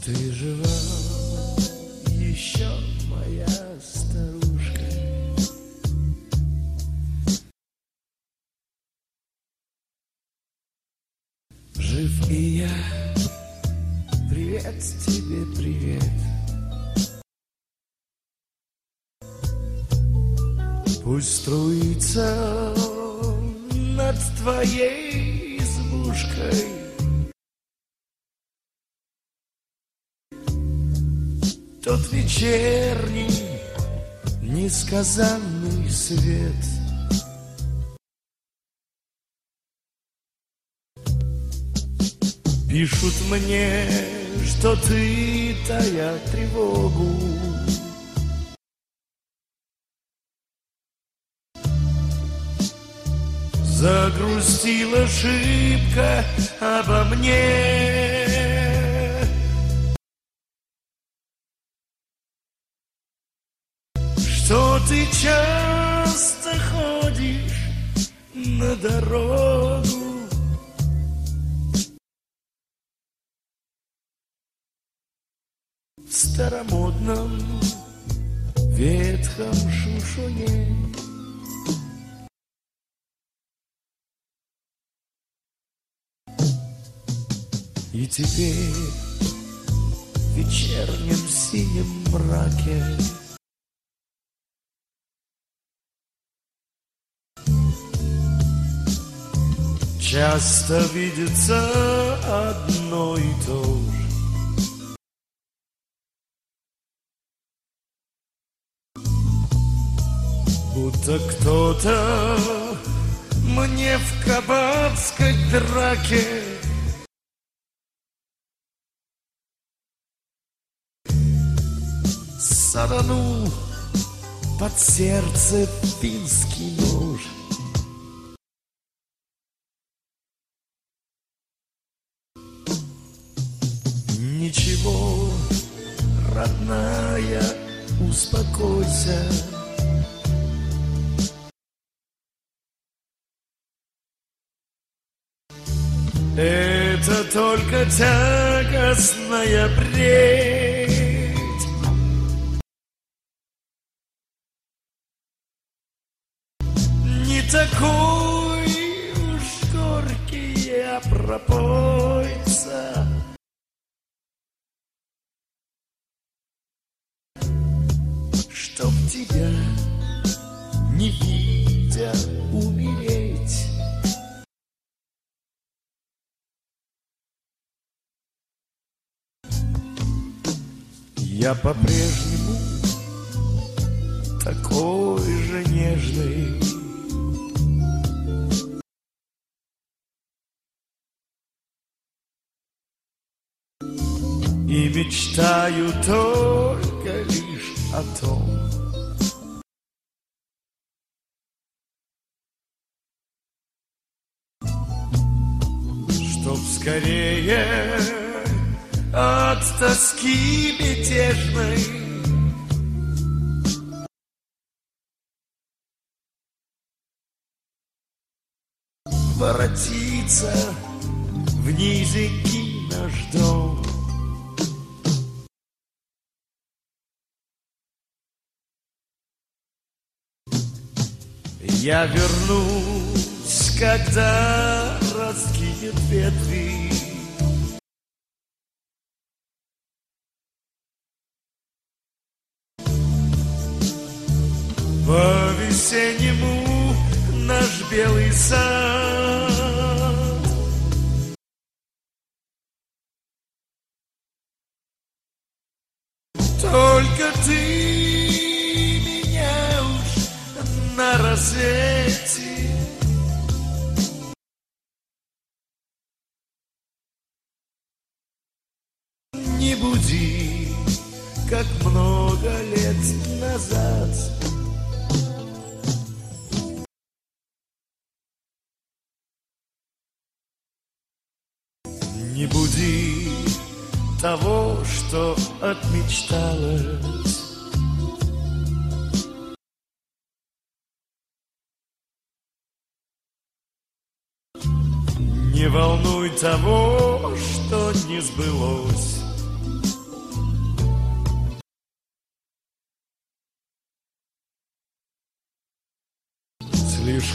Ты жива еще, моя старушка? Жив и я, привет тебе, привет. Пусть струится над твоей избушкой тот вечерний несказанный свет. Пишут мне, что ты, тая тревогу, загрустила шибко обо мне. Что ты часто ходишь на дорогу, в старомодном ветхом шушуне. И теперь в вечернем синем мраке часто видится одно и то же. Будто кто-то мне в кабацкой драке саданул под сердце финский нож. Ничего, родная, успокойся. Это только тягостная бредь. Не такой уж горький я пропойца, чтоб тебя, не видя, умереть. Я по-прежнему такой же нежный, и мечтаю только лишь о том, чтоб скорее от тоски мятежной воротиться в низенький наш дом. Я вернусь, когда раскинет ветви по-весеннему наш белый сад. Только ты меня уж на рассвете не буди, как много лет назад. Не буди того, что отмечталось. Не волнуй того, что не сбылось.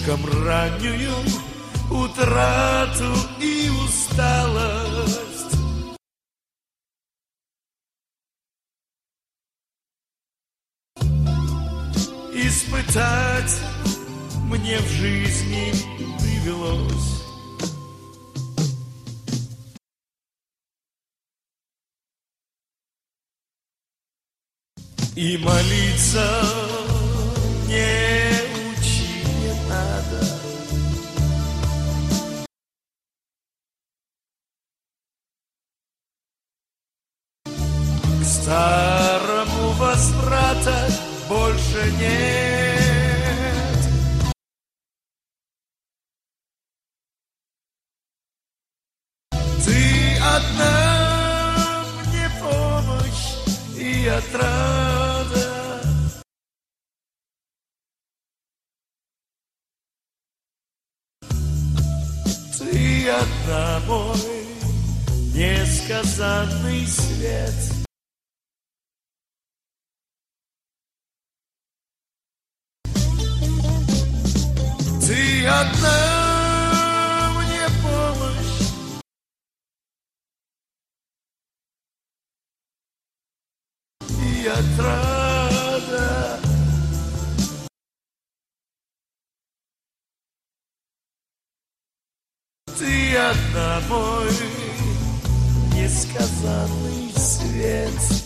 слишком раннюю утрату и усталость. Испытать мне в жизни привелось. И молиться не учи, не надо. К старому возврата больше нет. Ты одна мне помощь и отрада. Ты одна мой несказанный свет. Ты одна мне помощь и отрада. Ты одна мой несказанный свет.